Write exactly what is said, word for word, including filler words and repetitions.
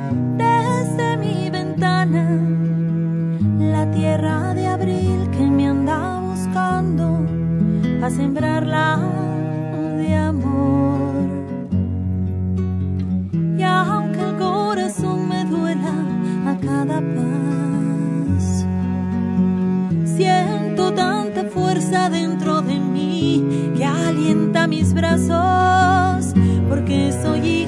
desde mi ventana, la tierra de abril que me anda buscando a sembrarla de amor. Y aunque el corazón me duela a cada paso, siento tanta fuerza dentro de mí que alienta mis brazos, porque soy